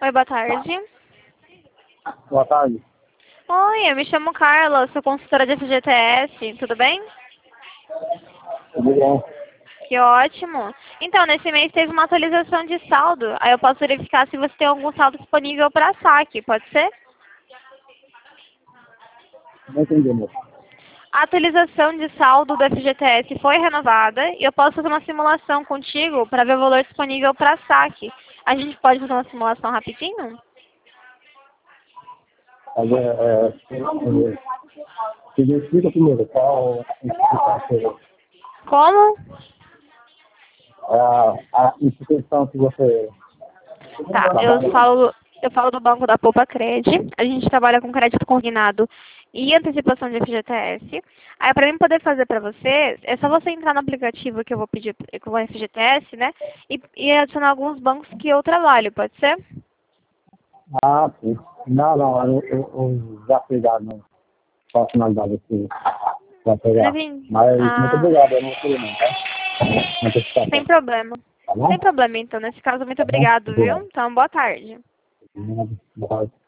Oi, boa tarde. Boa tarde. Oi, eu me chamo Carla, sou consultora de FGTS, tudo bem? Tudo bom? Que ótimo. Então, nesse mês teve uma atualização de saldo, aí eu posso verificar se você tem algum saldo disponível para saque, pode ser? Não entendi, moço. A atualização de saldo do FGTS foi renovada e eu posso fazer uma simulação contigo para ver o valor disponível para saque. A gente pode fazer uma simulação rapidinho? Mas você me explica primeiro qual Como? é a instituição que você Tá, trabalha. eu falo do Banco da Poupa Cred. A gente trabalha com crédito consignado e antecipação de FGTS. Aí, para mim poder fazer para você, é só você entrar no aplicativo que eu vou pedir com o FGTS, né? E adicionar alguns bancos que eu trabalho, pode ser? Ah, sim. Não, eu já fui já, não posso finalizar aqui para Não pegar. entendi. Mas muito Ah, obrigado, eu não queria não, tá? sem Antecipação, problema. tá bom? Sem problema, então. Nesse caso, muito Tá bom? obrigado, viu? Obrigado. Então, boa tarde. Obrigado. Boa tarde.